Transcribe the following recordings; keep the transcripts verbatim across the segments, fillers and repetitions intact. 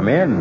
Come in.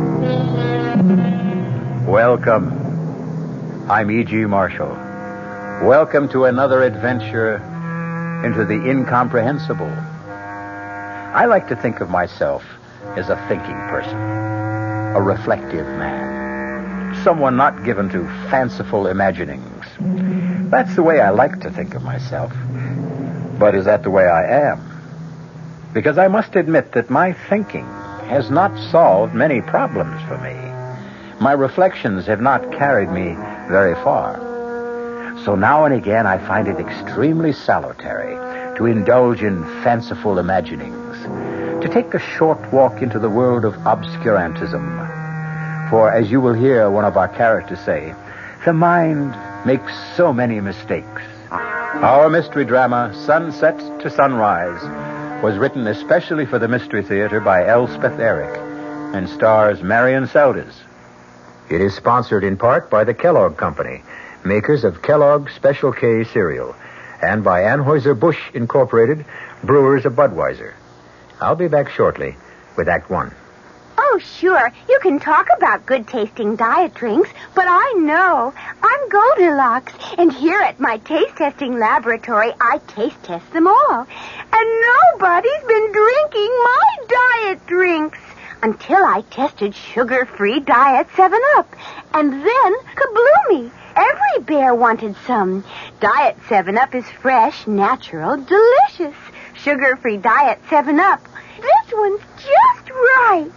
Welcome. I'm E G. Marshall. Welcome to another adventure into the incomprehensible. I like to think of myself as a thinking person, a reflective man, someone not given to fanciful imaginings. That's the way I like to think of myself. But is that the way I am? Because I must admit that my thinking has not solved many problems for me. My reflections have not carried me very far. So now and again I find it extremely salutary to indulge in fanciful imaginings, to take a short walk into the world of obscurantism. For, as you will hear one of our characters say, the mind makes so many mistakes. Our mystery drama, Sunset to Sunrise, was written especially for the Mystery Theater by Elspeth Eric and stars Marion Seldes. It is sponsored in part by the Kellogg Company, makers of Kellogg Special K cereal, and by Anheuser-Busch Incorporated, brewers of Budweiser. I'll be back shortly with Act One. Oh, sure. You can talk about good-tasting diet drinks, but I know. I'm Goldilocks, and here at my taste-testing laboratory, I taste-test them all. And nobody's been drinking my diet drinks until I tested sugar-free Diet seven up. And then, kabloomy, every bear wanted some. Diet seven up is fresh, natural, delicious. Sugar-free Diet seven up. This one's just right.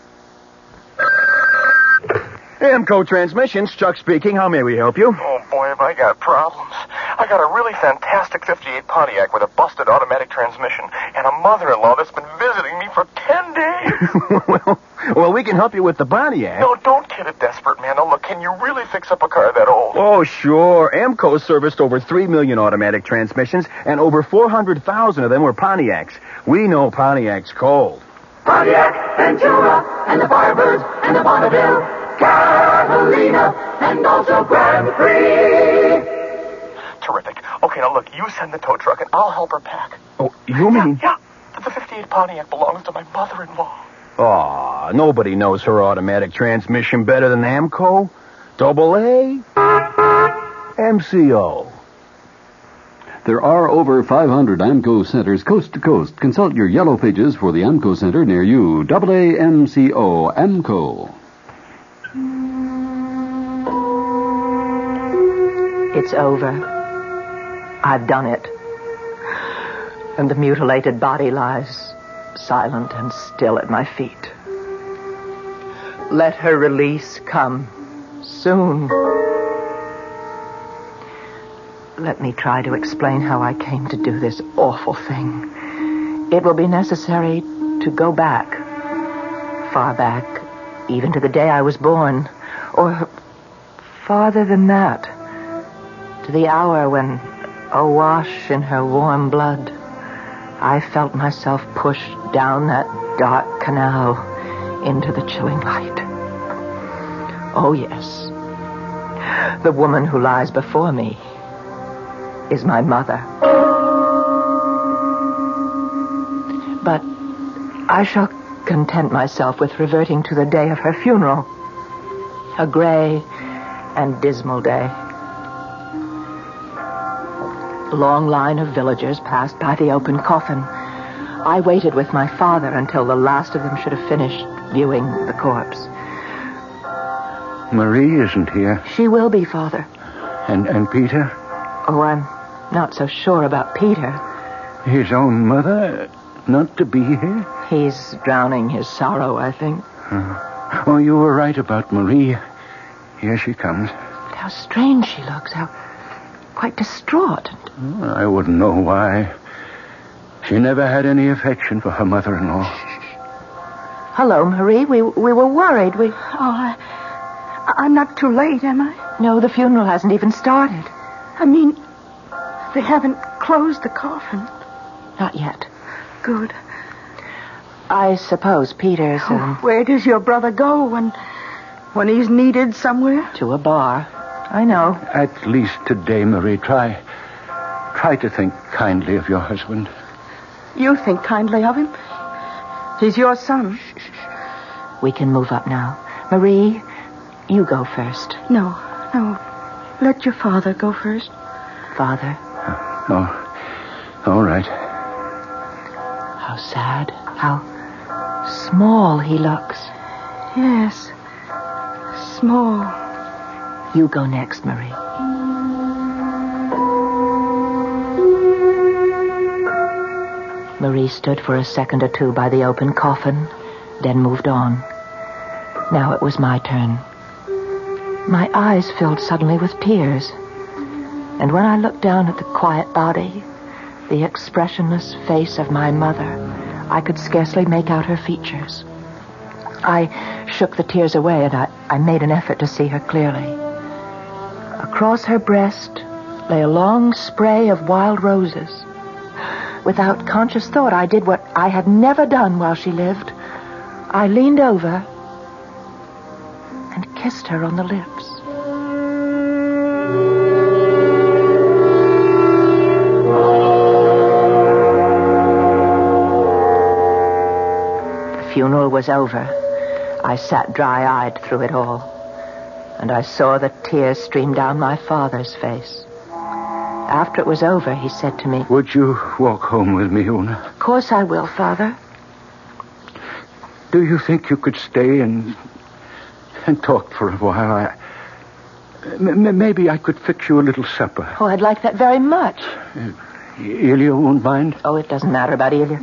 Amco Transmissions, Chuck speaking. How may we help you? Oh, boy, have I got problems. I got a really fantastic fifty-eight Pontiac with a busted automatic transmission and a mother-in-law that's been visiting me for ten days. well, well, we can help you with the Pontiac. No, don't kid a desperate man. Now, look, can you really fix up a car that old? Oh, sure. Amco serviced over three million automatic transmissions, and over four hundred thousand of them were Pontiacs. We know Pontiac's cold. Pontiac, Ventura, and the Firebirds, and the Bonneville, Catalina, and also Grand Prix. Terrific. Okay, now look, you send the tow truck and I'll help her pack. Oh, you mean? Yeah, yeah. The fifty-eight Pontiac belongs to my mother-in-law. Aw, nobody knows her automatic transmission better than Amco. Double A, M C O. There are over five hundred Amco centers coast to coast. Consult your yellow pages for the Amco center near you. Double A M C O, Amco. It's over. I've done it. And the mutilated body lies silent and still at my feet. Let her release come soon. Let me try to explain how I came to do this awful thing. It will be necessary to go back, far back, even to the day I was born, or farther than that, to the hour when, awash in her warm blood, I felt myself pushed down that dark canal into the chilling light. Oh, yes. The woman who lies before me is my mother. But I shall content myself with reverting to the day of her funeral. A gray and dismal day. A long line of villagers passed by the open coffin. I waited with my father until the last of them should have finished viewing the corpse. Marie isn't here. She will be, Father. And and Peter? Oh, I'm not so sure about Peter. His own mother not to be here? He's drowning his sorrow, I think. Uh, oh, you were right about Marie. Here she comes. But how strange she looks. How quite distraught. Oh, I wouldn't know why. She never had any affection for her mother-in-law. Hello, Marie. We we were worried. We. Oh, I, I'm not too late, am I? No, the funeral hasn't even started. I mean, they haven't closed the coffin. Not yet. Good. I suppose Peter's... Um, oh, where does your brother go when, when he's needed somewhere? To a bar. I know. At least today, Marie, try... Try to think kindly of your husband. You think kindly of him? He's your son. Shh, shh, shh. We can move up now. Marie, you go first. No, no. Let your father go first. Father. Oh, all right. How sad. How small he looks. Yes. Small. You go next, Marie. Marie stood for a second or two by the open coffin, then moved on. Now it was my turn. My eyes filled suddenly with tears. And when I looked down at the quiet body, the expressionless face of my mother, I could scarcely make out her features. I shook the tears away, and I, I made an effort to see her clearly. Across her breast lay a long spray of wild roses. Without conscious thought, I did what I had never done while she lived. I leaned over and kissed her on the lips. The funeral was over. I sat dry-eyed through it all, and I saw the tears stream down my father's face. After it was over, he said to me, Would you walk home with me, Una? Of course I will, Father. Do you think you could stay and and talk for a while? I, m- maybe I could fix you a little supper. Oh, I'd like that very much. Uh, Ilya won't mind? Oh, it doesn't matter about Ilya.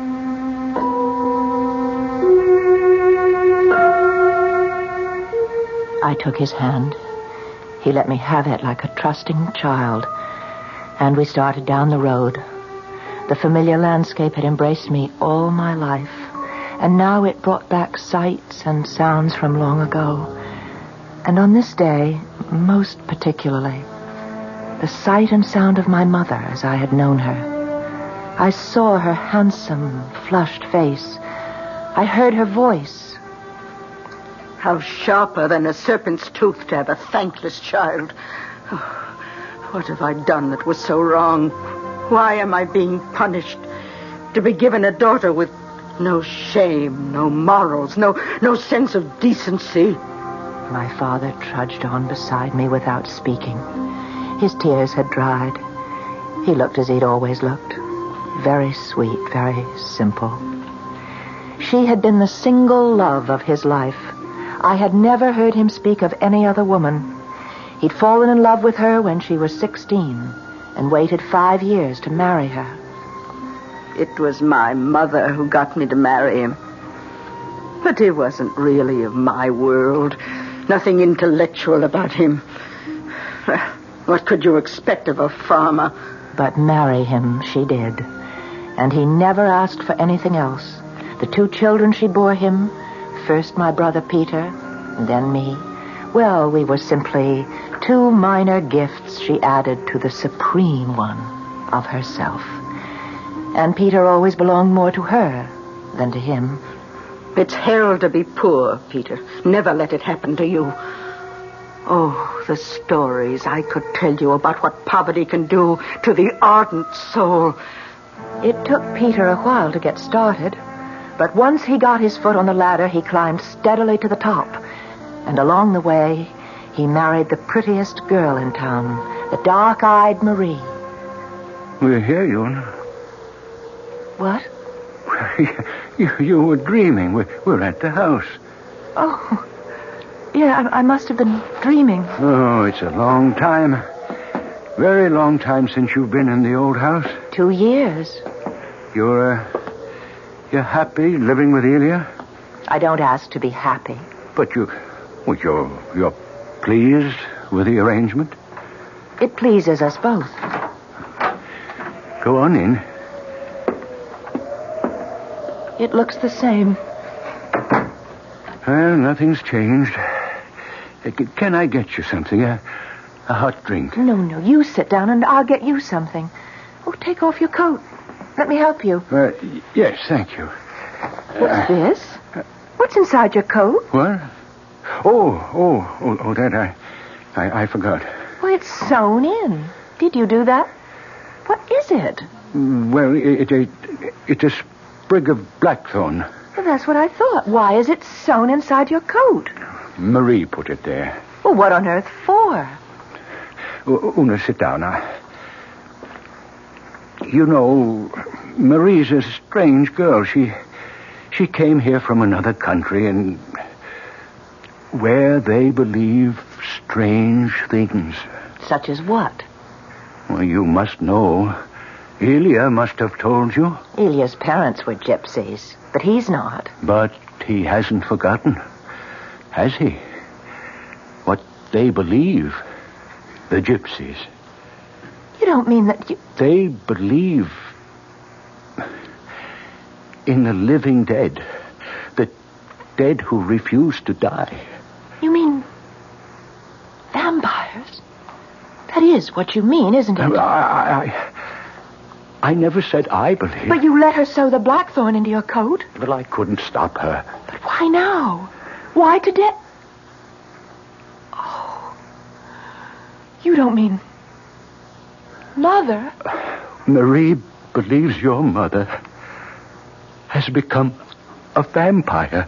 I took his hand. He let me have it like a trusting child. And we started down the road. The familiar landscape had embraced me all my life. And now it brought back sights and sounds from long ago. And on this day, most particularly, the sight and sound of my mother as I had known her. I saw her handsome, flushed face. I heard her voice. How sharper than a serpent's tooth to have a thankless child. Oh, what have I done that was so wrong? Why am I being punished? To be given a daughter with no shame, no morals, no, no sense of decency. My father trudged on beside me without speaking. His tears had dried. He looked as he'd always looked. Very sweet, very simple. She had been the single love of his life. I had never heard him speak of any other woman. He'd fallen in love with her when she was sixteen and waited five years to marry her. It was my mother who got me to marry him. But he wasn't really of my world. Nothing intellectual about him. What could you expect of a farmer? But marry him she did. And he never asked for anything else. The two children she bore him, first my brother Peter, and then me, well, we were simply two minor gifts she added to the supreme one of herself. And Peter always belonged more to her than to him. It's hell to be poor, Peter. Never let it happen to you. Oh, the stories I could tell you about what poverty can do to the ardent soul. It took Peter a while to get started, but once he got his foot on the ladder, he climbed steadily to the top. And along the way, he married the prettiest girl in town, the dark-eyed Marie. We're here, Una. What? You, you were dreaming. We're, we're at the house. Oh, yeah, I, I must have been dreaming. Oh, it's a long time. Very long time since you've been in the old house. Two years. You're, uh, you're happy living with Ilya? I don't ask to be happy. But you, well, you're, you're pleased with the arrangement? It pleases us both. Go on in. It looks the same. Well, nothing's changed. Can I get you something? A, a hot drink? No, no. You sit down and I'll get you something. Oh, take off your coat. Let me help you. Uh, yes, thank you. What's uh, this? What's inside your coat? What? Oh, oh, oh, oh that I, I, I forgot. Well, it's sewn in. Did you do that? What is it? Well, it, it, it, it's a sprig of blackthorn. Well, that's what I thought. Why is it sewn inside your coat? Marie put it there. Well, what on earth for? U- Una, sit down now. You know, Marie's a strange girl. She she came here from another country, and where they believe strange things. Such as what? Well, you must know. Ilya must have told you. Ilya's parents were gypsies, but he's not. But he hasn't forgotten, has he? What they believe, the gypsies. You don't mean that you... They believe in the living dead. The dead who refuse to die. You mean vampires? That is what you mean, isn't it? I, I, I never said I believed. But you let her sew the blackthorn into your coat? Well, I couldn't stop her. But why now? Why today? Oh. You don't mean... Mother? Marie believes your mother has become a vampire.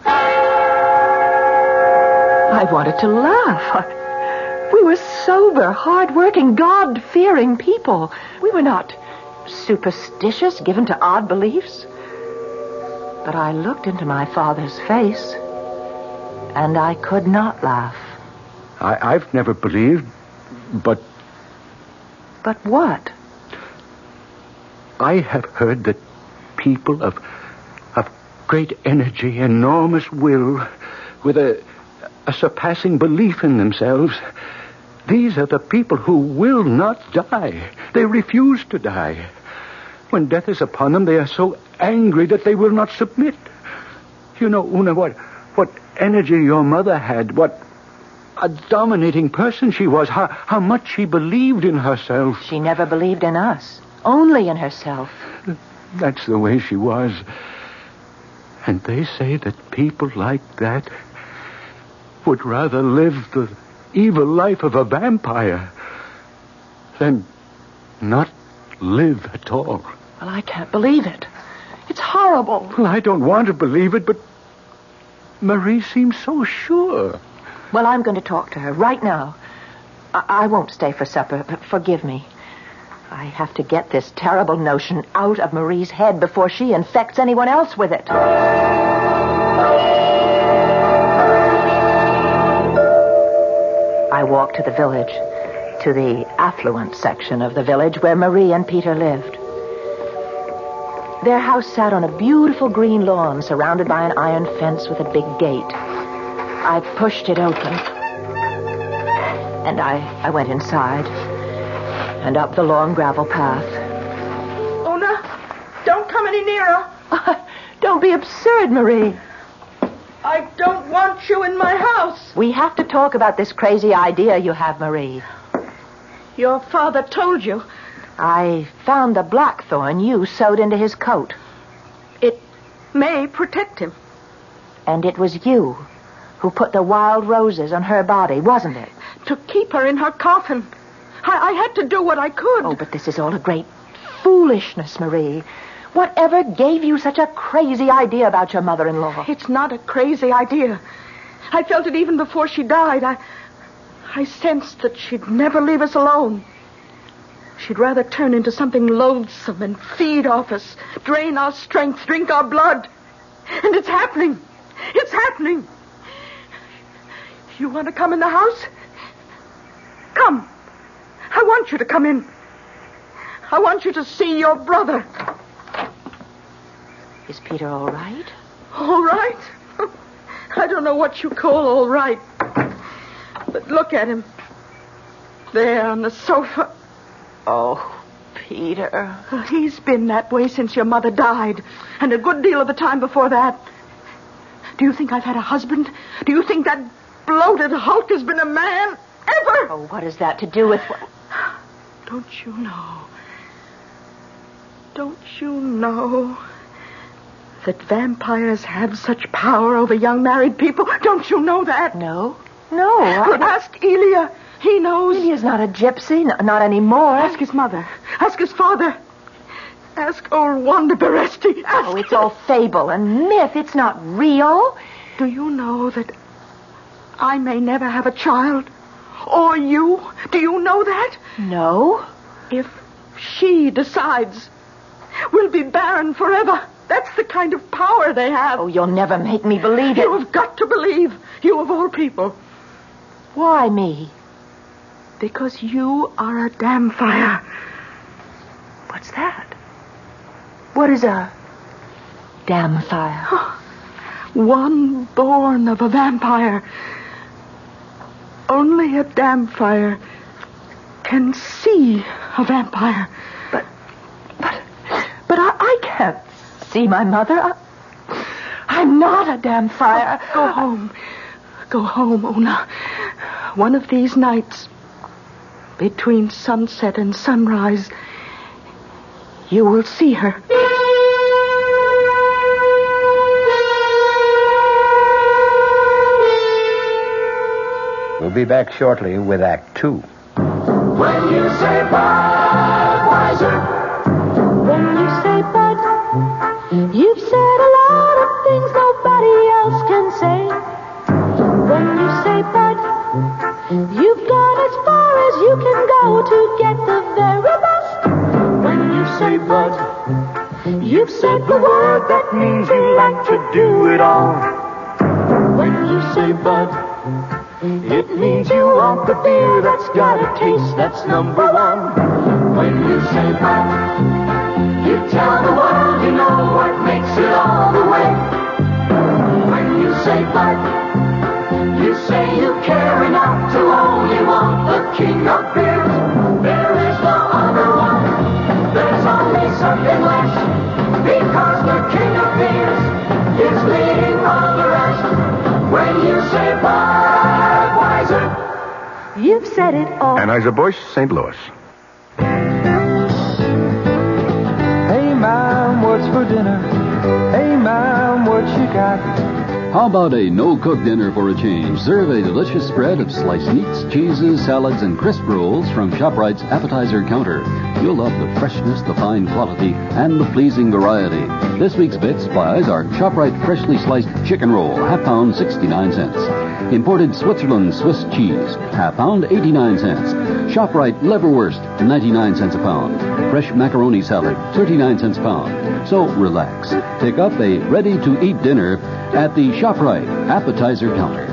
I wanted to laugh. We were sober, hard-working, God-fearing people. We were not superstitious, given to odd beliefs. But I looked into my father's face, and I could not laugh. I, I've never believed, but... But what? I have heard that people of, of great energy, enormous will, with a, a surpassing belief in themselves, these are the people who will not die. They refuse to die. When death is upon them, they are so angry that they will not submit. You know, Una, what, what energy your mother had, what a dominating person she was, how, how much she believed in herself. She never believed in us, only in herself. That's the way she was. And they say that people like that would rather live the evil life of a vampire than not live at all. Well, I can't believe it. It's horrible. Well, I don't want to believe it, but Marie seems so sure. Well, I'm going to talk to her right now. I, I won't stay for supper, but forgive me. I have to get this terrible notion out of Marie's head before she infects anyone else with it. I walked to the village, to the affluent section of the village where Marie and Peter lived. Their house sat on a beautiful green lawn surrounded by an iron fence with a big gate. I pushed it open, and I, I went inside and up the long gravel path. Una, don't come any nearer. Don't be absurd, Marie. I don't want you in my house. We have to talk about this crazy idea you have, Marie. Your father told you. I found the blackthorn you sewed into his coat. It may protect him. And it was you who put the wild roses on her body, wasn't it? To keep her in her coffin. I, I had to do what I could. Oh, but this is all a great foolishness, Marie. Whatever gave you such a crazy idea about your mother-in-law? It's not a crazy idea. I felt it even before she died. I, I sensed that she'd never leave us alone. She'd rather turn into something loathsome and feed off us, drain our strength, drink our blood. And it's happening. It's happening. You want to come in the house? Come. I want you to come in. I want you to see your brother. Is Peter all right? All right? I don't know what you call all right. But look at him. There on the sofa. Oh, Peter. He's been that way since your mother died, and a good deal of the time before that. Do you think I've had a husband? Do you think that bloated hulk has been a man? Ever? Oh, what has that to do with... Don't you know? Don't you know that vampires have such power over young married people? Don't you know that? No. No. I... Ask Ilya. He knows. Ilya's not a gypsy. N- not anymore. Ask his mother. Ask his father. Ask old Wanda Beresti. Ask Oh, it's all fable and myth. It's not real. Do you know that I may never have a child? Or you? Do you know that? No. If she decides, we'll be barren forever. That's the kind of power they have. Oh, you'll never make me believe it. You have got to believe. You of all people. Why me? Because you are a damn fire. What's that? What is a damn fire? One born of a vampire. Only a damn fire can see a vampire. But, but, but I, I can't see my mother. I, I'm not a damn fire. Go home. Go home, Una. One of these nights, between sunset and sunrise, you will see her. We'll be back shortly with Act Two. When you say Budweiser, When you say Bud, you've said a lot of things nobody else can say. When you say Bud, you've gone as far as you can go to get the very best. When you say Bud, you've said the word that means you like to do it all. When you say Bud, it means you want the beer that's got a taste that's number one. when you say Bud, you tell the world you know what makes it all the way. When you say Bud, you say you care enough to only want the king of beers. There is no other one. There's only something less. Because the king of beers is leading all the rest. When you say Budweiser, You've said it all. Anheuser-Busch, Saint Louis. Hey, Mom, what's for dinner? Hey, Mom, what you got? How about a no-cook dinner for a change? Serve a delicious spread of sliced meats, cheeses, salads, and crisp rolls from ShopRite's appetizer counter. You'll love the freshness, the fine quality, and the pleasing variety. This week's bit supplies are ShopRite freshly sliced chicken roll, half pound, sixty-nine cents. Imported Switzerland Swiss cheese, half pound, eighty-nine cents. ShopRite liverwurst, ninety-nine cents a pound. Fresh macaroni salad, thirty-nine cents a pound. So relax. Pick up a ready-to-eat dinner at the ShopRite appetizer counter.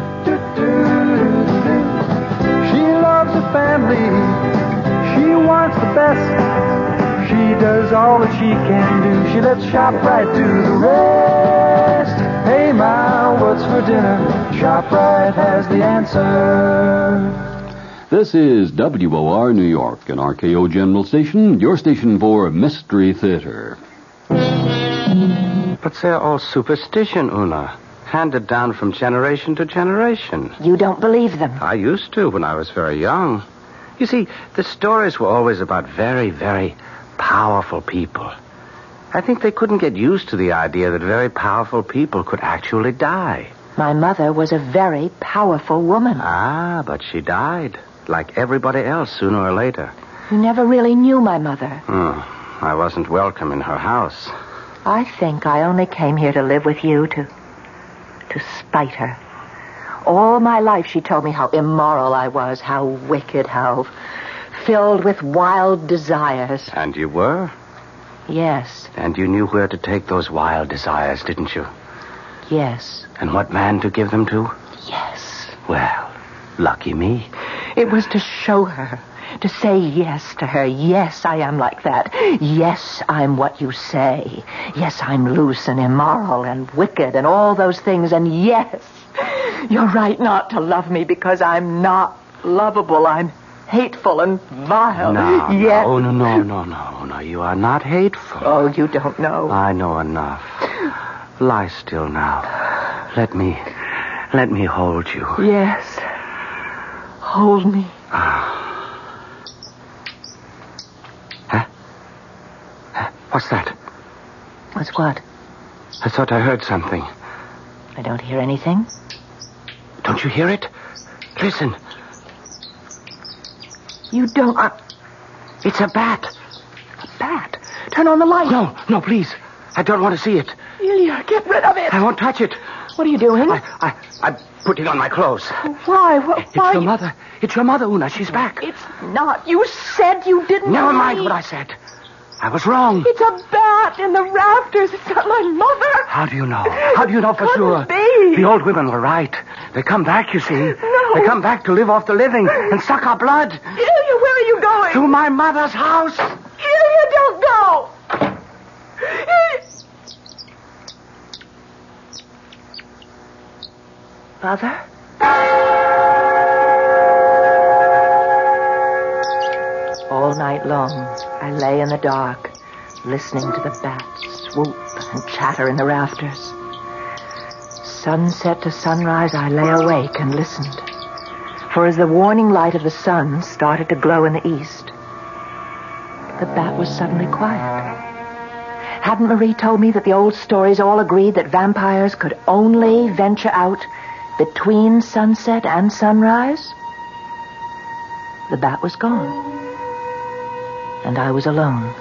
She loves the family. She wants the best. She does all that she can do. She lets ShopRite do the rest. Hey, Ma, what's for dinner? ShopRite has the answer. This is W O R New York, an R K O General Station, your station for Mystery Theater. But they're all superstition, Una. Handed down from generation to generation. You don't believe them. I used to when I was very young. You see, the stories were always about very, very powerful people. I think they couldn't get used to the idea that very powerful people could actually die. My mother was a very powerful woman. Ah, but she died, like everybody else, sooner or later. You never really knew my mother. Hmm. I wasn't welcome in her house. I think I only came here to live with you to... to spite her. All my life she told me how immoral I was, how wicked, how filled with wild desires. And you were? Yes. And you knew where to take those wild desires, didn't you? Yes. And what man to give them to? Yes. Well, lucky me. It was to show her, to say yes to her. Yes, I am like that. Yes, I'm what you say. Yes, I'm loose and immoral and wicked and all those things. And yes, you're right not to love me because I'm not lovable. I'm hateful and vile. No, yes. no, no, no, no, no, no. You are not hateful. Oh, you don't know. I know enough. Lie still now. Let me, let me hold you. Yes. Hold me. Huh? What's that? What's what? I thought I heard something. I don't hear anything. Don't you hear it? Listen. You don't... Uh, it's a bat. A bat? Turn on the light. No, no, please. I don't want to see it. Ilya, get rid of it. I won't touch it. What are you doing? I, I, I'm putting on my clothes. Why? Why? It's your mother. It's your mother, Una. She's back. It's not. You said you didn't. Never leave. mind what I said. I was wrong. It's a bat in the rafters. It's not my mother. How do you know? How do you know for Couldn't sure? be. The old women were right. They come back, you see. No. They come back to live off the living and suck our blood. Ilya, where are you going? To my mother's house. Ilya, don't go. Ilya. Mother? All night long, I lay in the dark, listening to the bats swoop and chatter in the rafters. Sunset to sunrise, I lay awake and listened. For as the warning light of the sun started to glow in the east, the bat was suddenly quiet. Hadn't Marie told me that the old stories all agreed that vampires could only venture out between sunset and sunrise? The bat was gone. And I was alone.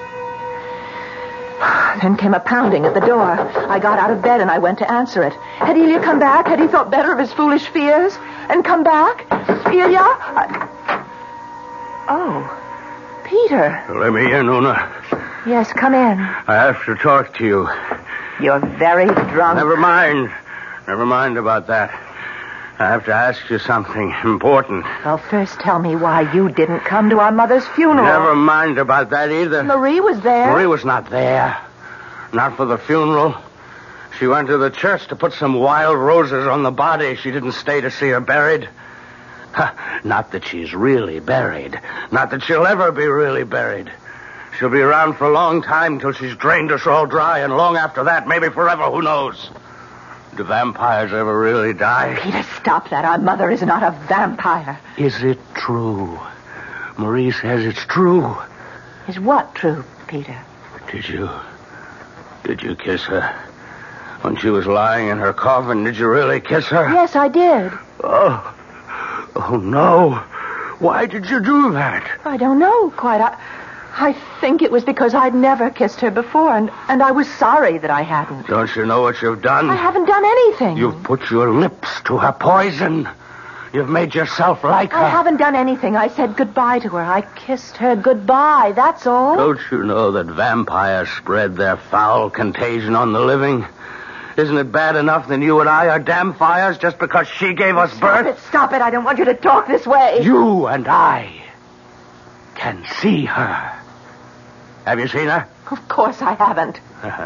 Then came a pounding at the door. I got out of bed and I went to answer it. Had Ilya come back? Had he thought better of his foolish fears and come back? Ilya? I... Oh, Peter. Let me in, Una. Yes, come in. I have to talk to you. You're very drunk. Never mind. Never mind about that. I have to ask you something important. Well, first tell me why you didn't come to our mother's funeral. Never mind about that either. Marie was there. Marie was not there. Not for the funeral. She went to the church to put some wild roses on the body. She didn't stay to see her buried. Not that she's really buried. Not that she'll ever be really buried. She'll be around for a long time till she's drained us all dry, and long after that, maybe forever, who knows? Do vampires ever really die? Peter, stop that. Our mother is not a vampire. Is it true? Marie says it's true. Is what true, Peter? Did you... Did you kiss her? When she was lying in her coffin, did you really kiss her? Yes, I did. Oh. Oh, no. Why did you do that? I don't know quite. I, I think it was because I'd never kissed her before, and, and I was sorry that I hadn't. Don't you know what you've done? I haven't done anything. You've put your lips to her poison. You've made yourself like her. I haven't done anything. I said goodbye to her. I kissed her goodbye, that's all. Don't you know that vampires spread their foul contagion on the living? Isn't it bad enough that you and I are damn fires just because she gave us Stop birth? it, stop it. I don't want you to talk this way. You and I can see her. Have you seen her? Of course I haven't.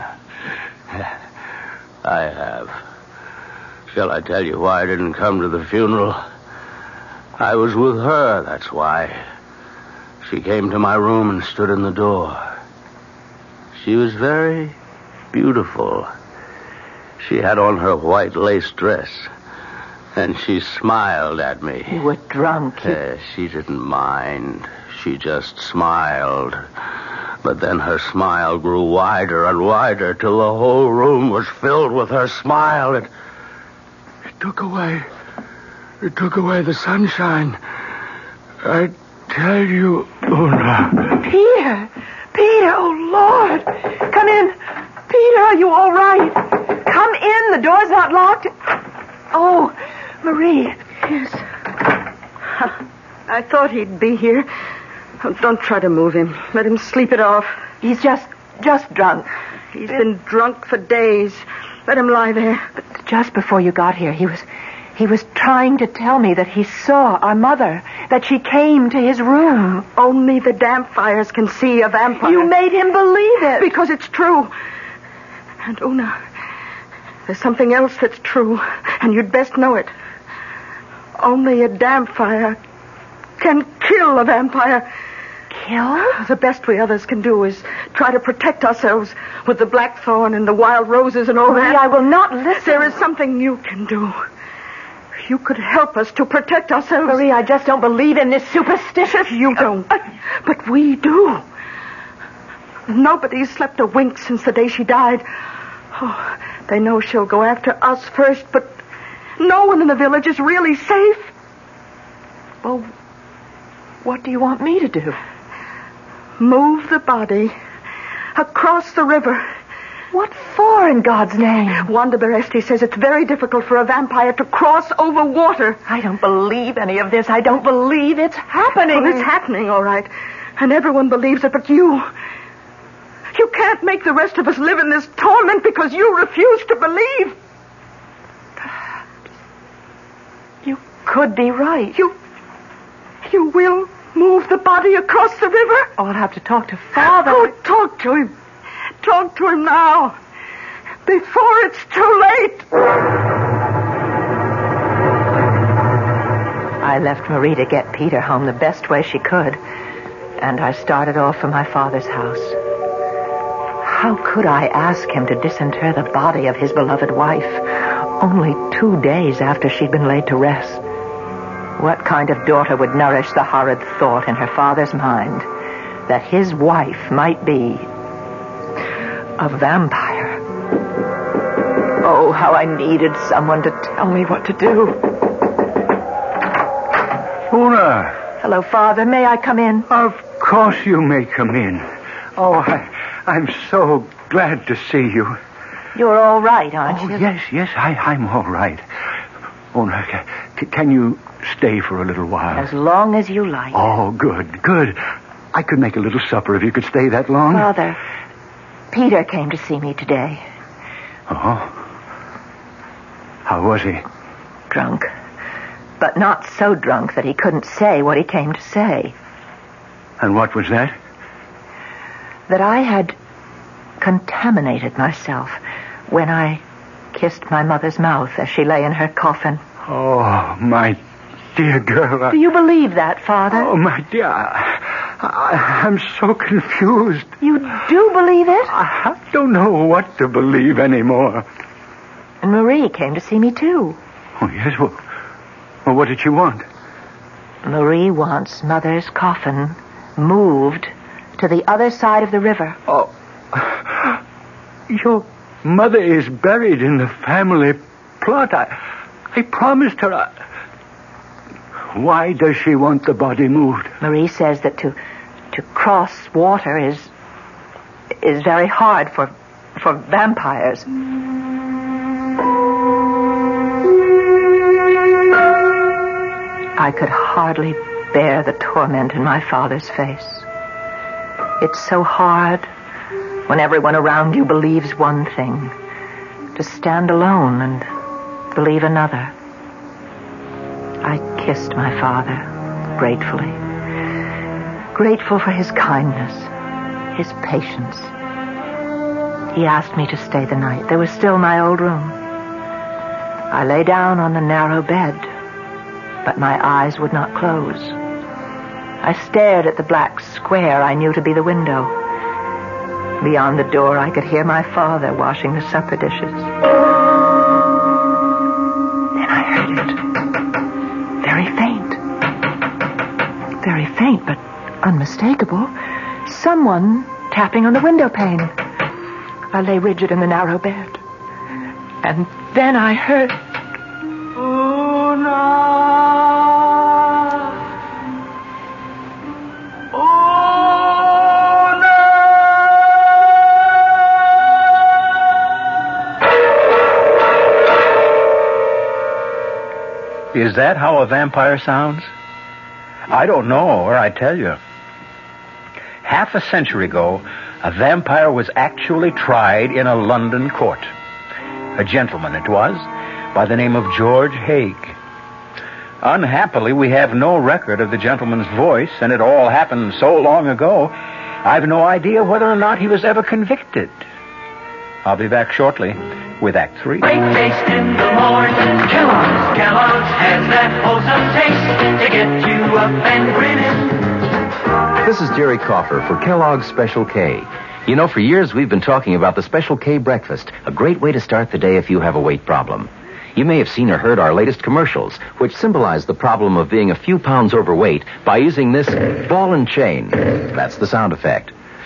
I have. Shall I tell you why I didn't come to the funeral? I was with her, that's why. She came to my room and stood in the door. She was very beautiful. She had on her white lace dress, and she smiled at me. You were drunk. You... Uh, she didn't mind. She just smiled. But then her smile grew wider and wider till the whole room was filled with her smile. It, it took away... It took away the sunshine. I tell you, Una. Peter! Peter, oh, Lord! Come in. Peter, are you all right? Come in. The door's not locked. Oh, Marie. Yes. I thought he'd be here. Oh, don't try to move him. Let him sleep it off. He's just, just drunk. He's been drunk for days. Let him lie there. But just before you got here, he was... He was trying to tell me that he saw our mother, that she came to his room. Only the vampires can see a vampire. You made him believe it. Because it's true. And Una, there's something else that's true, and you'd best know it. Only a vampire can kill a vampire. Kill? The best we others can do is try to protect ourselves with the blackthorn and the wild roses and all Marie, that. I will not listen. There is something you can do. You could help us to protect ourselves. Marie, I just don't believe in this superstitious... You don't. But we do. Nobody's slept a wink since the day she died. Oh, they know she'll go after us first, but no one in the village is really safe. Well, what do you want me to do? Move the body across the river. What for, in God's name? Wanda Beresti says it's very difficult for a vampire to cross over water. I don't believe any of this. I don't believe it's happening. Well, it's happening, all right. And everyone believes it, but you... You can't make the rest of us live in this torment because you refuse to believe. Perhaps. You could be right. You... You will move the body across the river? Oh, I'll have to talk to Father. Oh, talk to him. Talk to him now. Before it's too late. I left Marie to get Peter home the best way she could. And I started off for my father's house. How could I ask him to disinter the body of his beloved wife only two days after she'd been laid to rest? What kind of daughter would nourish the horrid thought in her father's mind that his wife might be a vampire? Oh, how I needed someone to tell me what to do. Una. Hello, Father. May I come in? Of course you may come in. Oh, I... I'm so glad to see you. You're all right, aren't oh, you? yes, yes, I, I'm all right. Oh, no, c- can you stay for a little while? As long as you like. Oh, good, good. I could make a little supper if you could stay that long. Father, Peter came to see me today. Oh? How was he? Drunk. But not so drunk that he couldn't say what he came to say. And what was that? That I had contaminated myself when I kissed my mother's mouth as she lay in her coffin. Oh, my dear girl. I... Do you believe that, Father? Oh, my dear. I, I, I'm so confused. You do believe it? I, I don't know what to believe anymore. And Marie came to see me, too. Oh, yes? Well, well what did she want? Marie wants Mother's coffin moved to the other side of the river. Oh, your mother is buried in the family plot. I, I promised her. I... Why does she want the body moved? Marie says that to to cross water is is very hard for for vampires. I could hardly bear the torment in my father's face. It's so hard when everyone around you believes one thing, to stand alone and believe another. I kissed my father gratefully, grateful for his kindness, his patience. He asked me to stay the night. There was still my old room. I lay down on the narrow bed, but my eyes would not close. I stared at the black square I knew to be the window. Beyond the door, I could hear my father washing the supper dishes. Then I heard it. Very faint. Very faint, but unmistakable. Someone tapping on the window pane. I lay rigid in the narrow bed. And then I heard... Is that how a vampire sounds? I don't know, or I'd tell you. Half a century ago, a vampire was actually tried in a London court. A gentleman it was, by the name of George Haig. Unhappily, we have no record of the gentleman's voice, and it all happened so long ago, I've no idea whether or not he was ever convicted. I'll be back shortly with Act Three. Great taste in the morning. Kellogg's, Kellogg's has that wholesome taste to get you up and grinning. This is Jerry Coffer for Kellogg's Special K. You know, for years we've been talking about the Special K breakfast, a great way to start the day if you have a weight problem. You may have seen or heard our latest commercials, which symbolize the problem of being a few pounds overweight by using this ball and chain. That's the sound effect.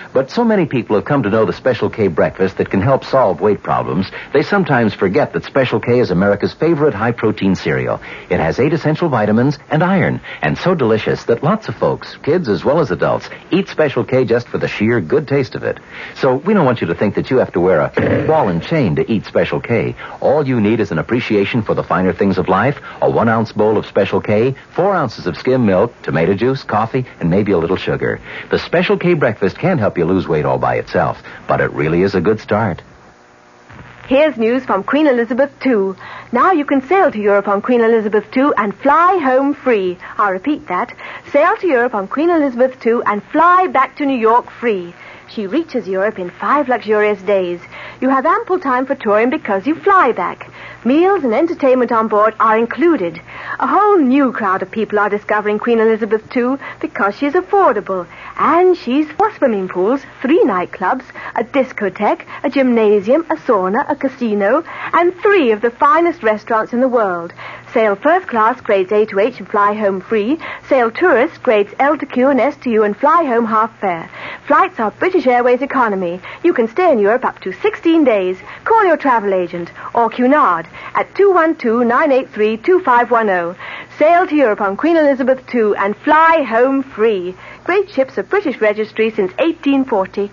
But so many people have come to know the Special K breakfast that can help solve weight problems, they sometimes forget that Special K is America's favorite high-protein cereal. It has eight essential vitamins and iron, and so delicious that lots of folks, kids as well as adults, eat Special K just for the sheer good taste of it. So we don't want you to think that you have to wear a ball and chain to eat Special K. All you need is an appreciation for the finer things of life, a one-ounce bowl of Special K, four ounces of skim milk, tomato juice, coffee, and maybe a little sugar. The Special K breakfast can help you lose weight all by itself, but it really is a good start. Here's news from Queen Elizabeth the Second. Now you can sail to Europe on Queen Elizabeth the Second and fly home free. I'll repeat that. Sail to Europe on Queen Elizabeth the Second and fly back to New York free. She reaches Europe in five luxurious days. You have ample time for touring because you fly back. Meals and entertainment on board are included. A whole new crowd of people are discovering Queen Elizabeth the Second because she's affordable. And she's four swimming pools, three nightclubs, a discotheque, a gymnasium, a sauna, a casino, and three of the finest restaurants in the world. Sail first class grades A to H and fly home free. Sail tourist grades L to Q and S to U and fly home half fare. Flights are British Airways economy. You can stay in Europe up to sixteen days. Call your travel agent or Cunard at two one two, nine eight three, two five one zero. Sail to Europe on Queen Elizabeth the Second and fly home free. Great ships of British registry since eighteen forty.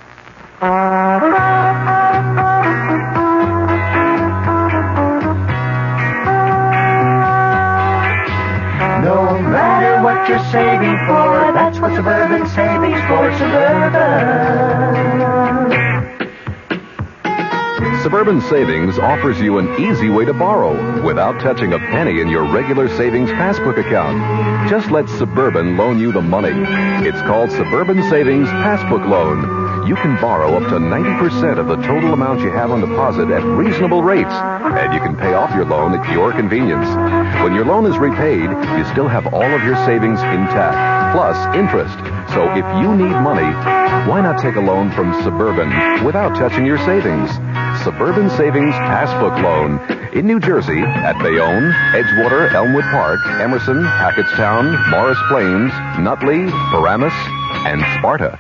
No matter what you're saving for, that's what Suburban Savings for Suburban. Suburban Savings offers you an easy way to borrow without touching a penny in your regular savings passbook account. Just let Suburban loan you the money. It's called Suburban Savings Passbook Loan. You can borrow up to ninety percent of the total amount you have on deposit at reasonable rates, and you can pay off your loan at your convenience. When your loan is repaid, you still have all of your savings intact, plus interest. So if you need money, why not take a loan from Suburban without touching your savings? Suburban Savings Passbook Loan in New Jersey at Bayonne, Edgewater, Elmwood Park, Emerson, Hackettstown, Morris Plains, Nutley, Paramus, and Sparta.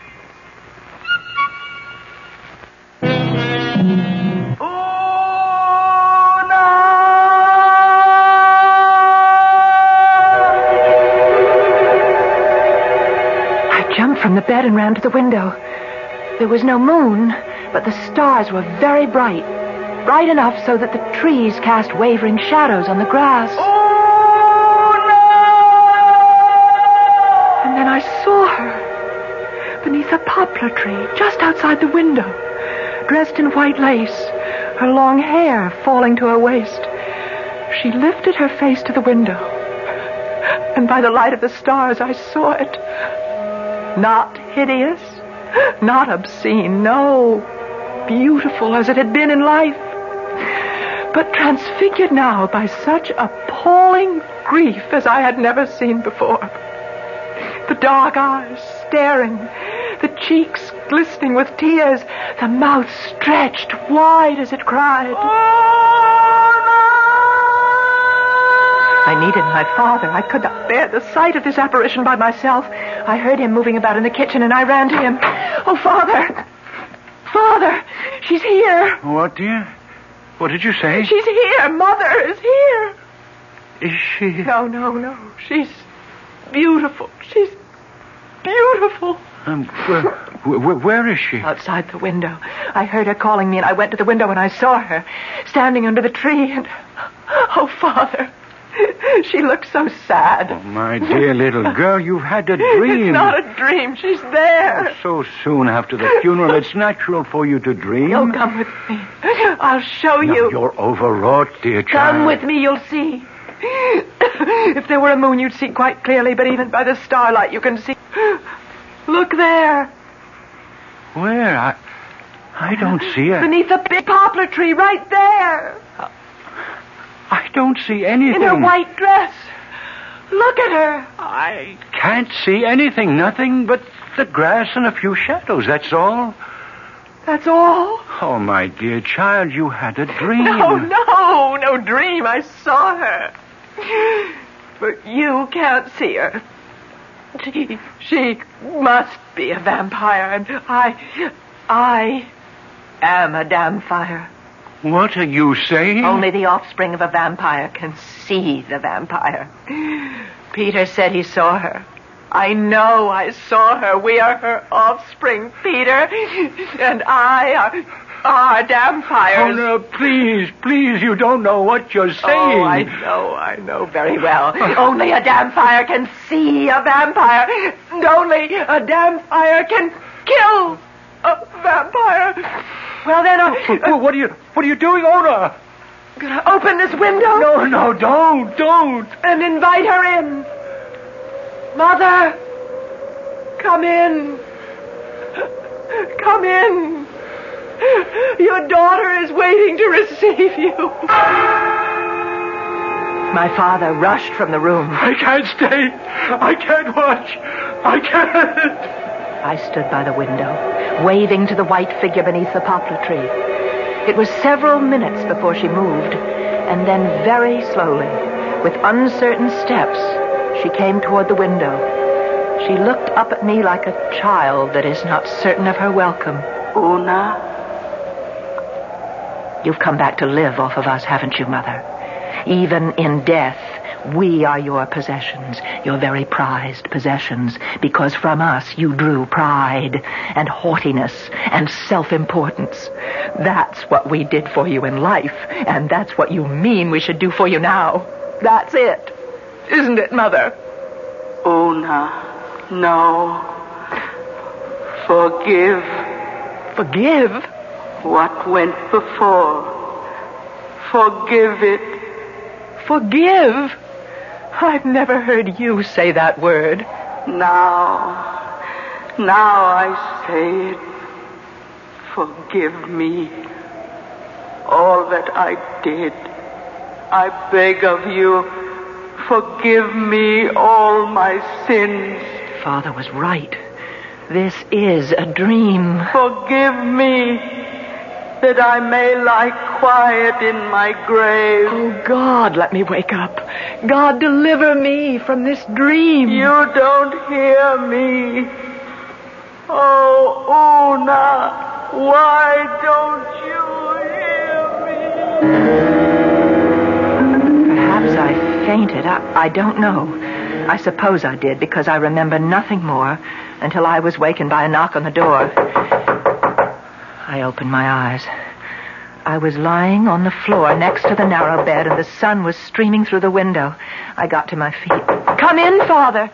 From the bed and ran to the window. There was no moon, but the stars were very bright. Bright enough so that the trees cast wavering shadows on the grass. Oh, no! And then I saw her beneath a poplar tree just outside the window, dressed in white lace, her long hair falling to her waist. She lifted her face to the window, and by the light of the stars I saw it. Not hideous, not obscene, no, beautiful as it had been in life, but transfigured now by such appalling grief as I had never seen before. The dark eyes staring, the cheeks glistening with tears, the mouth stretched wide as it cried. I needed my father. I could not bear the sight of this apparition by myself. I heard him moving about in the kitchen, and I ran to him. Oh, Father! Father! She's here! What, dear? What did you say? She's here! Mother is here! Is she? No, no, no. She's beautiful. She's beautiful. Um, where, where, where is she? Outside the window. I heard her calling me, and I went to the window, and I saw her standing under the tree, and... Oh, Father... She looks so sad. Oh, my dear little girl, you've had a dream. It's not a dream. She's there. Oh, so soon after the funeral, it's natural for you to dream. Oh, come with me. I'll show no, you. You're overwrought, dear child. Come with me, you'll see. If there were a moon, you'd see quite clearly, but even by the starlight, you can see. Look there. Where? I, I don't see it. Beneath the big poplar tree, right there. I don't see anything. In her white dress. Look at her. I can't see anything. Nothing but the grass and a few shadows, that's all. That's all? Oh, my dear child, you had a dream. No, no, no dream. I saw her. But you can't see her. She, she must be a vampire, and I, I am a damn fire. What are you saying? Only the offspring of a vampire can see the vampire. Peter said he saw her. I know I saw her. We are her offspring, Peter. And I are, are vampires. Oh, no, please, please, you don't know what you're saying. Oh, I know, I know very well. Only a vampire can see a vampire. And only a vampire can kill a vampire. Well, then, I... Uh, what are you, what are you doing, Ona? Gonna open this window? No, no, don't, don't. And invite her in. Mother, come in. Come in. Your daughter is waiting to receive you. My father rushed from the room. I can't stay. I can't watch. I can't. I stood by the window, waving to the white figure beneath the poplar tree. It was several minutes before she moved, and then very slowly, with uncertain steps, she came toward the window. She looked up at me like a child that is not certain of her welcome. Una? You've come back to live off of us, haven't you, Mother? Even in death, we are your possessions, your very prized possessions, because from us you drew pride and haughtiness and self-importance. That's what we did for you in life, and that's what you mean we should do for you now. That's it. Isn't it, Mother? Una, no. Forgive. Forgive? What went before. Forgive it. Forgive? I've never heard you say that word. Now, now I say it. Forgive me. All that I did. I beg of you, forgive me all my sins. Father was right. This is a dream. Forgive me, that I may lie quiet in my grave. Oh, God, let me wake up. God, deliver me from this dream. You don't hear me. Oh, Una, why don't you hear me? Perhaps I fainted. I, I don't know. I suppose I did, because I remember nothing more until I was wakened by a knock on the door. I opened my eyes. I was lying on the floor next to the narrow bed, and the sun was streaming through the window. I got to my feet. Come in, Father.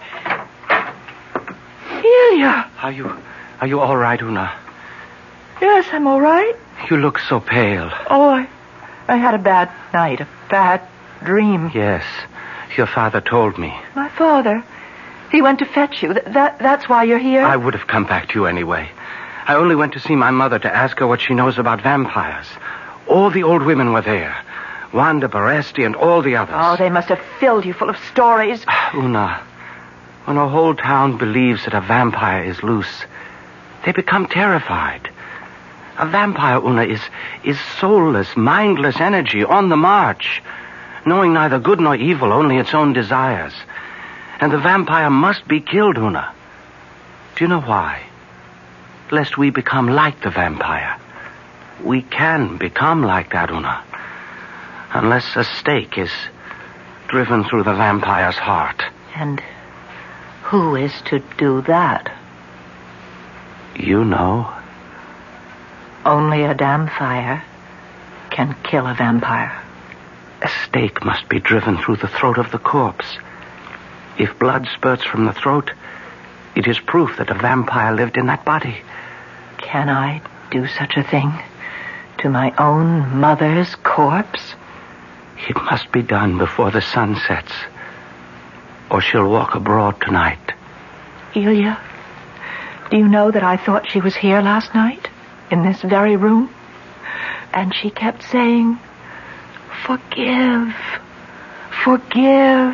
Ilya. Are you, are you all right, Una? Yes, I'm all right. You look so pale. Oh, I, I had a bad night, a bad dream. Yes, your father told me. My father? He went to fetch you. Th- that, that's why you're here? I would have come back to you anyway. I only went to see my mother to ask her what she knows about vampires. All the old women were there. Wanda Baresti and all the others. Oh, they must have filled you full of stories. Una, when a whole town believes that a vampire is loose, they become terrified. A vampire, Una, is, is soulless, mindless energy on the march, knowing neither good nor evil, only its own desires. And the vampire must be killed, Una. Do you know why? Lest we become like the vampire. We can become like that, Una. Unless a stake is driven through the vampire's heart. And who is to do that? You know. Only a damn fire can kill a vampire. A stake must be driven through the throat of the corpse. If blood spurts from the throat, it is proof that a vampire lived in that body. Can I do such a thing to my own mother's corpse? It must be done before the sun sets, or she'll walk abroad tonight. Ilya, do you know that I thought she was here last night, in this very room? And she kept saying, forgive, forgive.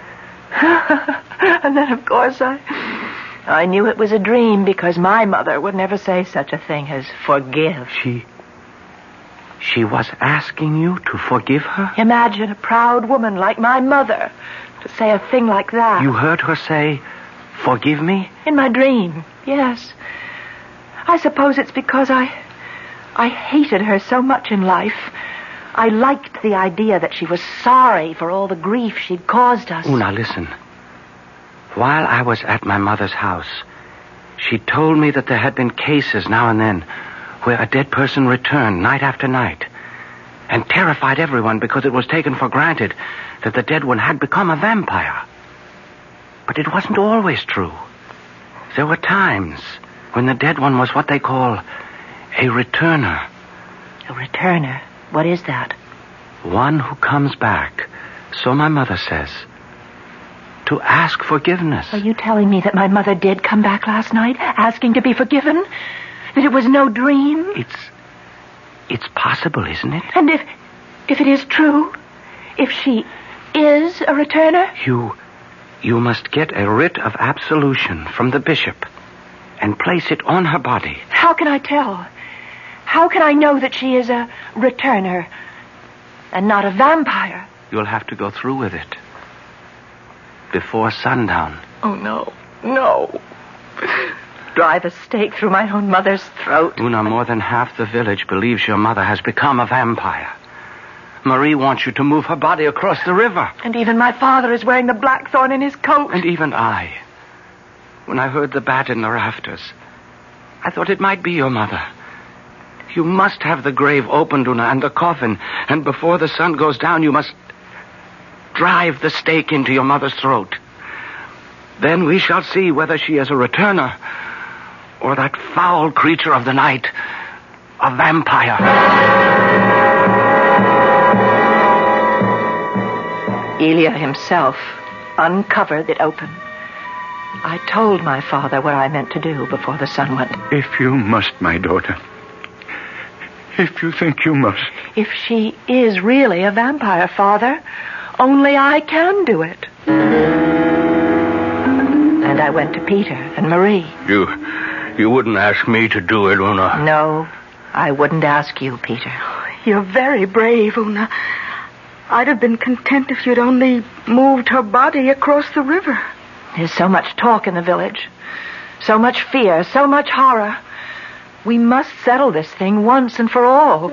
And then, of course, I... I knew it was a dream, because my mother would never say such a thing as forgive. She... She was asking you to forgive her? Imagine a proud woman like my mother to say a thing like that. You heard her say, forgive me? In my dream, yes. I suppose it's because I... I hated her so much in life. I liked the idea that she was sorry for all the grief she'd caused us. Una, listen. While I was at my mother's house, she told me that there had been cases now and then where a dead person returned night after night and terrified everyone because it was taken for granted that the dead one had become a vampire. But it wasn't always true. There were times when the dead one was what they call a returner. A returner? What is that? One who comes back, so my mother says, to ask forgiveness. Are you telling me that my mother did come back last night, asking to be forgiven? That it was no dream? It's... it's possible, isn't it? And if... if it is true, if she is a returner? You... you must get a writ of absolution from the bishop and place it on her body. How can I tell? How can I know that she is a returner and not a vampire? You'll have to go through with it before sundown. Oh, no. No. Drive a stake through my own mother's throat. Una, more than half the village believes your mother has become a vampire. Marie wants you to move her body across the river. And even my father is wearing the blackthorn in his coat. And even I. When I heard the bat in the rafters, I thought it might be your mother. You must have the grave opened, Una, and the coffin. And before the sun goes down, you must drive the stake into your mother's throat. Then we shall see whether she is a returner or that foul creature of the night, a vampire. Elia himself uncovered it open. I told my father what I meant to do before the sun went. If you must, my daughter. If you think you must. If she is really a vampire, Father, only I can do it. And I went to Peter and Marie. You... you wouldn't ask me to do it, Una? No, I wouldn't ask you, Peter. You're very brave, Una. I'd have been content if you'd only moved her body across the river. There's so much talk in the village. So much fear, so much horror. We must settle this thing once and for all.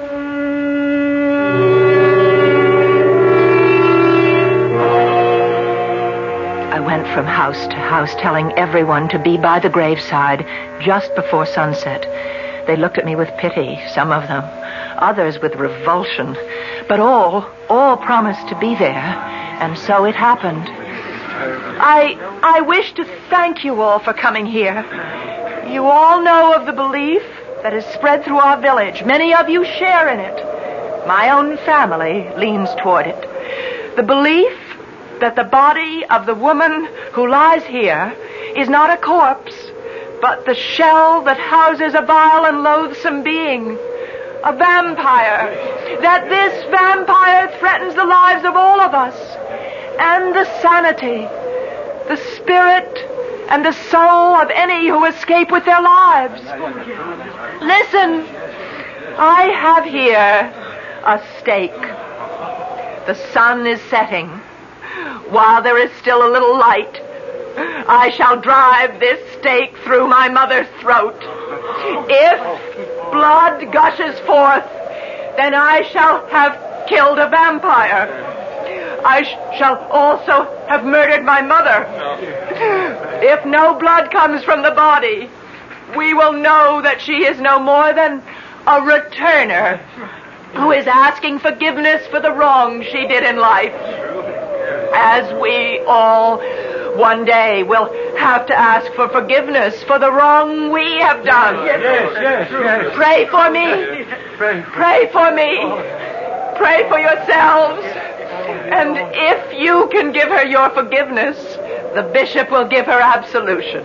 I went from house to house telling everyone to be by the graveside just before sunset. They looked at me with pity, some of them, others with revulsion. But all, all promised to be there, and so it happened. I, I wish to thank you all for coming here. You all know of the belief that is spread through our village. Many of you share in it. My own family leans toward it. The belief that the body of the woman who lies here is not a corpse, but the shell that houses a vile and loathsome being, a vampire. That this vampire threatens the lives of all of us, and the sanity, the spirit, and the soul of any who escape with their lives. Listen, I have here a stake. The sun is setting. While there is still a little light, I shall drive this stake through my mother's throat. If blood gushes forth, then I shall have killed a vampire. I sh- shall also have murdered my mother. If no blood comes from the body, we will know that she is no more than a returner who is asking forgiveness for the wrong she did in life. As we all one day will have to ask for forgiveness for the wrong we have done. Yes, yes, yes. Pray for me. Pray. Pray for me. Pray for yourselves. And if you can give her your forgiveness, the bishop will give her absolution.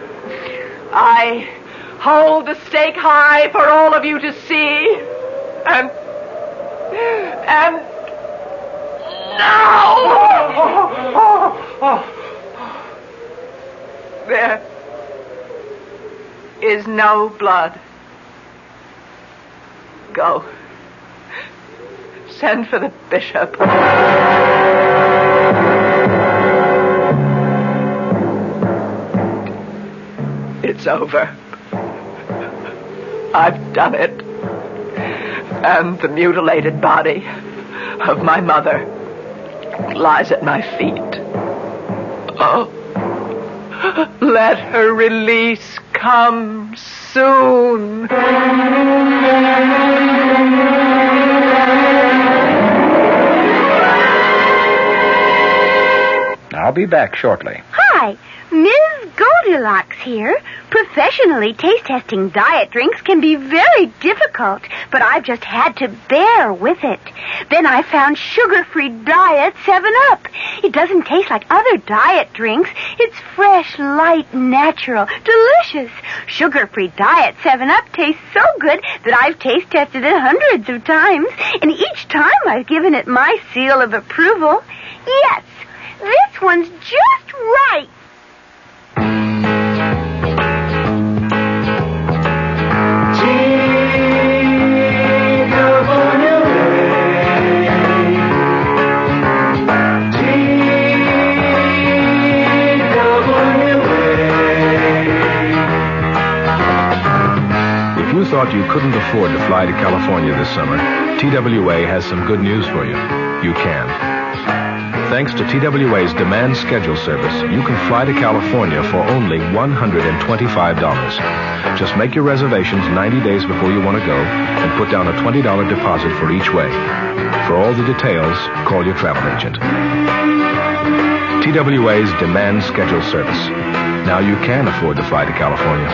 I hold the stake high for all of you to see. And... and... now! There is no blood. Go. Send for the bishop. It's over. I've done it. And the mutilated body of my mother lies at my feet. Oh, let her release come soon. I'll be back shortly. Hi, Miz Goldilocks here. Professionally taste-testing diet drinks can be very difficult, but I've just had to bear with it. Then I found sugar-free Diet seven up. It doesn't taste like other diet drinks. It's fresh, light, natural, delicious. Sugar-free Diet seven up tastes so good that I've taste-tested it hundreds of times, and each time I've given it my seal of approval. Yes, this one's just right. If you thought you couldn't afford to fly to California this summer, T W A has some good news for you. You can. Thanks to T W A's demand schedule service, you can fly to California for only one hundred twenty-five dollars. Just make your reservations ninety days before you want to go and put down a twenty dollars deposit for each way. For all the details, call your travel agent. T W A's demand schedule service. Now you can afford to fly to California.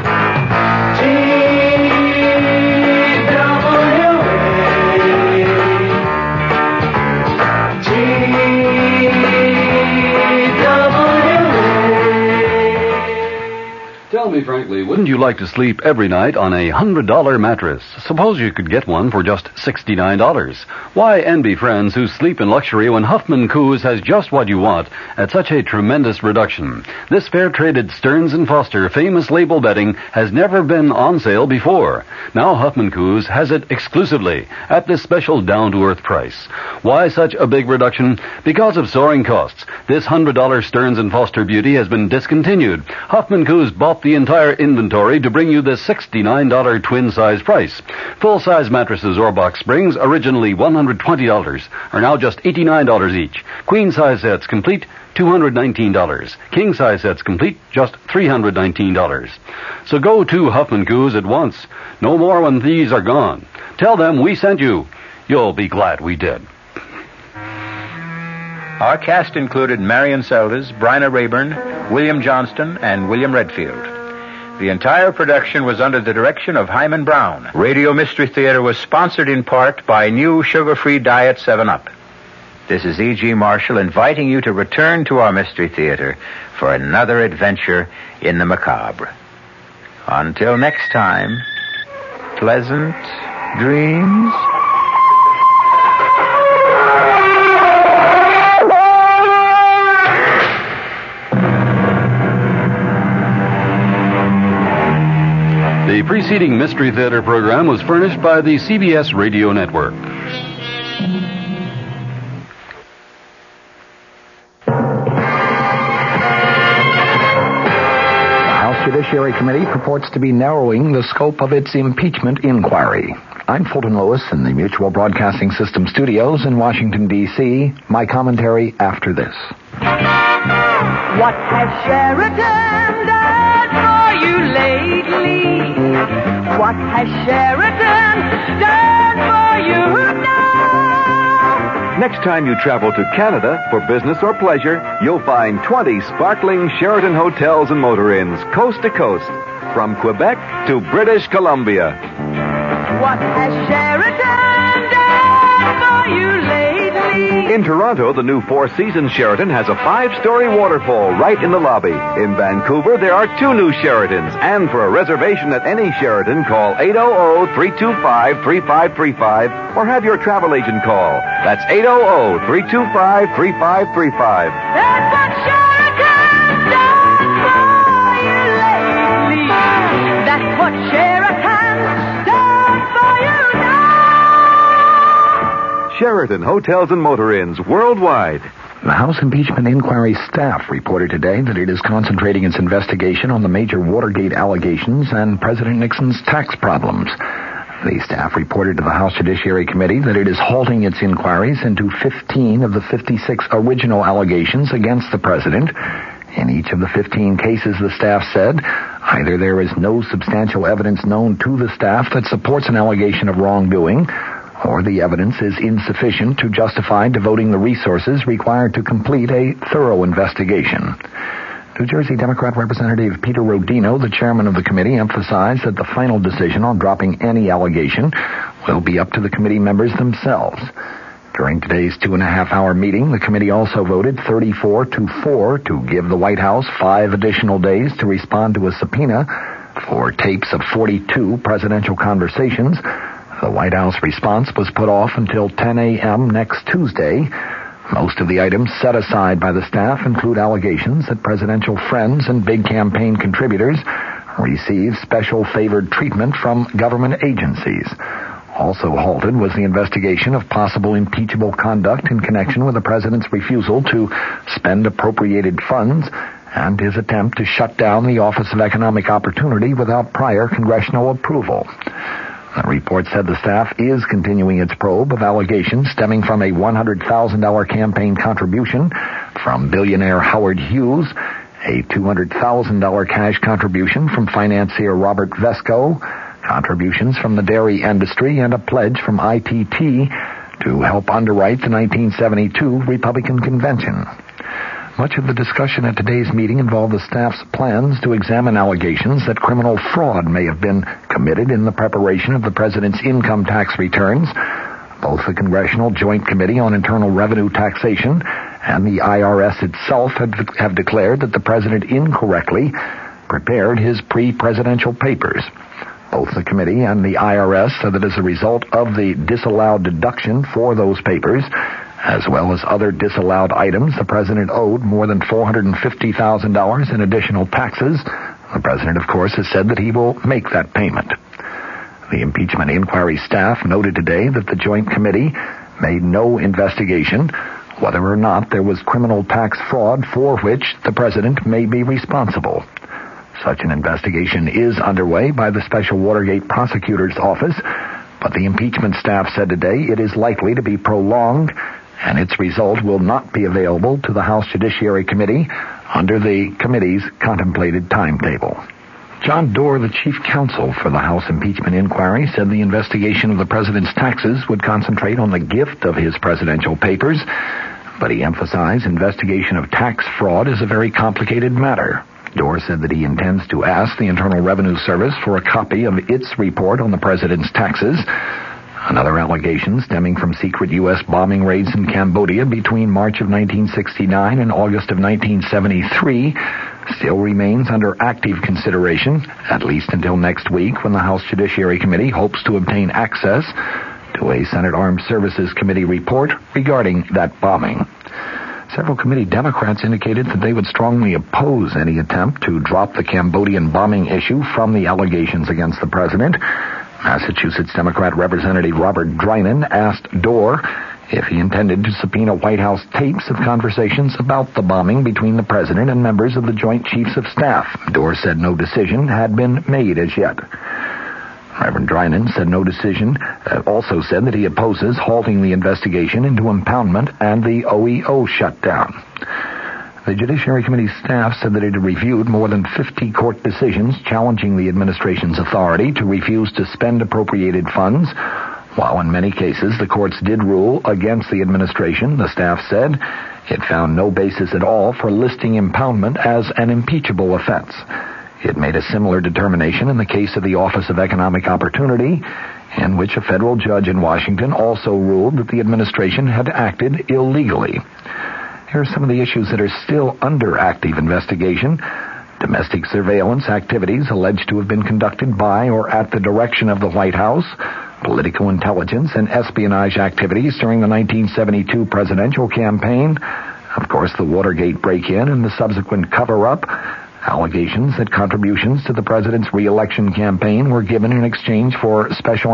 Tell me frankly, wouldn't you like to sleep every night on a one hundred dollars mattress? Suppose you could get one for just sixty-nine dollars. Why envy friends who sleep in luxury when Huffman Coos has just what you want at such a tremendous reduction? This fair-traded Stearns and Foster famous label bedding has never been on sale before. Now Huffman Coos has it exclusively at this special down-to-earth price. Why such a big reduction? Because of soaring costs. This one hundred dollars Stearns and Foster beauty has been discontinued. Huffman Coos bought the entire inventory to bring you this sixty-nine dollars twin-size price. Full-size mattresses or box springs, originally one hundred twenty dollars, are now just eighty-nine dollars each. Queen-size sets complete, two hundred nineteen dollars. King-size sets complete, just three hundred nineteen dollars. So go to Huffman Coos at once. No more when these are gone. Tell them we sent you. You'll be glad we did. Our cast included Marion Seldes, Bryna Rayburn, William Johnston, and William Redfield. The entire production was under the direction of Hyman Brown. Radio Mystery Theater was sponsored in part by new sugar-free Diet seven up. This is E G. Marshall inviting you to return to our Mystery Theater for another adventure in the macabre. Until next time, pleasant dreams. The preceding Mystery Theater program was furnished by the C B S Radio Network. Judiciary Committee purports to be narrowing the scope of its impeachment inquiry. I'm Fulton Lewis in the Mutual Broadcasting System studios in Washington, D C My commentary after this. What has Sheridan done for you lately? What has Sheridan done for you now? Next time you travel to Canada for business or pleasure, you'll find twenty sparkling Sheraton hotels and motor inns, coast to coast, from Quebec to British Columbia. What has Sheridan done for you lately? In Toronto, the new Four Seasons Sheraton has a five-story waterfall right in the lobby. In Vancouver, there are two new Sheratons. And for a reservation at any Sheraton, call eight hundred, three two five, three five three five or have your travel agent call. That's eight hundred, three two five, three five three five. That's what Sheraton's done for you lately. That's what Sheraton's done for you now. Sheraton Hotels and Motor Inns worldwide. The House Impeachment Inquiry staff reported today that it is concentrating its investigation on the major Watergate allegations and President Nixon's tax problems. The staff reported to the House Judiciary Committee that it is halting its inquiries into fifteen of the fifty-six original allegations against the president. In each of the fifteen cases, the staff said, either there is no substantial evidence known to the staff that supports an allegation of wrongdoing, or the evidence is insufficient to justify devoting the resources required to complete a thorough investigation. New Jersey Democrat Representative Peter Rodino, the chairman of the committee, emphasized that the final decision on dropping any allegation will be up to the committee members themselves. During today's two-and-a-half-hour meeting, the committee also voted thirty-four to four to give the White House five additional days to respond to a subpoena for tapes of forty-two presidential conversations. The White House response was put off until ten a.m. next Tuesday. Most of the items set aside by the staff include allegations that presidential friends and big campaign contributors receive special favored treatment from government agencies. Also halted was the investigation of possible impeachable conduct in connection with the president's refusal to spend appropriated funds and his attempt to shut down the Office of Economic Opportunity without prior congressional approval. The report said the staff is continuing its probe of allegations stemming from a one hundred thousand dollars campaign contribution from billionaire Howard Hughes, a two hundred thousand dollars cash contribution from financier Robert Vesco, contributions from the dairy industry, and a pledge from I T T to help underwrite the nineteen seventy-two Republican Convention. Much of the discussion at today's meeting involved the staff's plans to examine allegations that criminal fraud may have been committed in the preparation of the president's income tax returns. Both the Congressional Joint Committee on Internal Revenue Taxation and the I R S itself have, have declared that the president incorrectly prepared his pre-presidential papers. Both the committee and the I R S said that as a result of the disallowed deduction for those papers, as well as other disallowed items, the president owed more than four hundred fifty thousand dollars in additional taxes. The president, of course, has said that he will make that payment. The impeachment inquiry staff noted today that the Joint Committee made no investigation whether or not there was criminal tax fraud for which the president may be responsible. Such an investigation is underway by the Special Watergate Prosecutor's Office, but the impeachment staff said today it is likely to be prolonged and its result will not be available to the House Judiciary Committee under the committee's contemplated timetable. John Doerr, the chief counsel for the House impeachment inquiry, said the investigation of the president's taxes would concentrate on the gift of his presidential papers, but he emphasized investigation of tax fraud is a very complicated matter. Doerr said that he intends to ask the Internal Revenue Service for a copy of its report on the president's taxes. Another allegation stemming from secret U S bombing raids in Cambodia between March of nineteen sixty-nine and August of nineteen seventy-three still remains under active consideration, at least until next week when the House Judiciary Committee hopes to obtain access to a Senate Armed Services Committee report regarding that bombing. Several committee Democrats indicated that they would strongly oppose any attempt to drop the Cambodian bombing issue from the allegations against the president. Massachusetts Democrat Representative Robert Drinan asked Doerr if he intended to subpoena White House tapes of conversations about the bombing between the president and members of the Joint Chiefs of Staff. Doerr said no decision had been made as yet. Reverend Drinan said no decision, uh, also said that he opposes halting the investigation into impoundment and the O E O shutdown. The Judiciary Committee staff said that it had reviewed more than fifty court decisions challenging the administration's authority to refuse to spend appropriated funds. While in many cases the courts did rule against the administration, the staff said it found no basis at all for listing impoundment as an impeachable offense. It made a similar determination in the case of the Office of Economic Opportunity, in which a federal judge in Washington also ruled that the administration had acted illegally. Here are some of the issues that are still under active investigation. Domestic surveillance activities alleged to have been conducted by or at the direction of the White House, political intelligence and espionage activities during the nineteen seventy-two presidential campaign, of course the Watergate break-in and the subsequent cover-up, allegations that contributions to the president's re-election campaign were given in exchange for special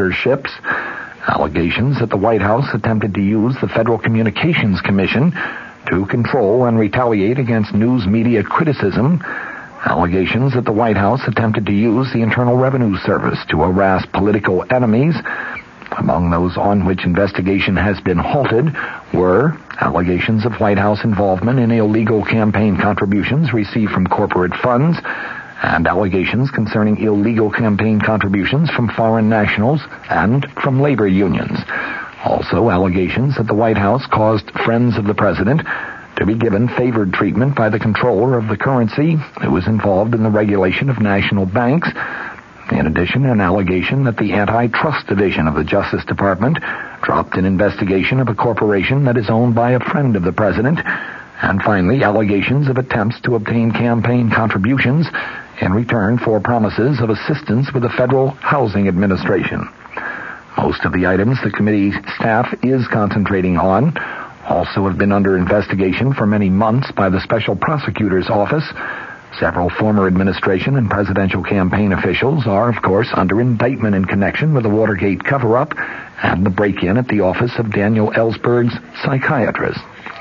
ambassadorships, allegations that the White House attempted to use the Federal Communications Commission to control and retaliate against news media criticism, allegations that the White House attempted to use the Internal Revenue Service to harass political enemies. Among those on which investigation has been halted were allegations of White House involvement in illegal campaign contributions received from corporate funds and allegations concerning illegal campaign contributions from foreign nationals and from labor unions. Also, allegations that the White House caused friends of the president to be given favored treatment by the controller of the currency who was involved in the regulation of national banks. In addition, an allegation that the Antitrust Division of the Justice Department dropped an investigation of a corporation that is owned by a friend of the president. And finally, allegations of attempts to obtain campaign contributions in return for promises of assistance with the Federal Housing Administration. Most of the items the committee staff is concentrating on also have been under investigation for many months by the Special Prosecutor's Office. Several former administration and presidential campaign officials are, of course, under indictment in connection with the Watergate cover-up and the break-in at the office of Daniel Ellsberg's psychiatrist.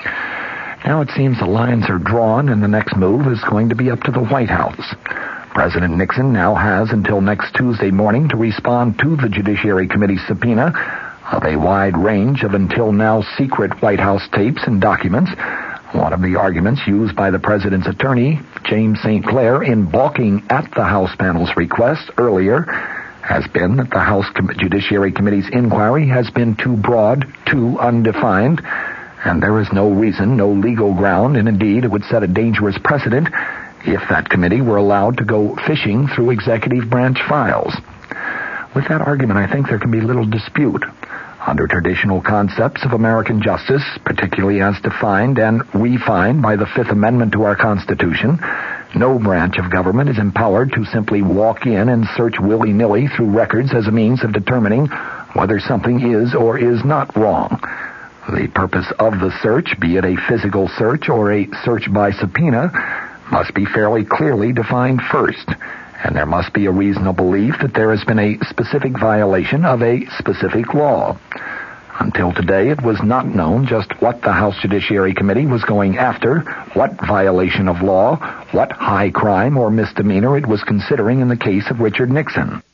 Now it seems the lines are drawn and the next move is going to be up to the White House. President Nixon now has until next Tuesday morning to respond to the Judiciary Committee's subpoena of a wide range of until now secret White House tapes and documents. One of the arguments used by the president's attorney, James Saint Clair, in balking at the House panel's request earlier has been that the House Judiciary Committee's inquiry has been too broad, too undefined, and there is no reason, no legal ground, and indeed it would set a dangerous precedent if that committee were allowed to go fishing through executive branch files. With that argument, I think there can be little dispute. Under traditional concepts of American justice, particularly as defined and refined by the Fifth Amendment to our Constitution, no branch of government is empowered to simply walk in and search willy-nilly through records as a means of determining whether something is or is not wrong. The purpose of the search, be it a physical search or a search by subpoena, must be fairly clearly defined first, and there must be a reasonable belief that there has been a specific violation of a specific law. Until today, it was not known just what the House Judiciary Committee was going after, what violation of law, what high crime or misdemeanor it was considering in the case of Richard Nixon.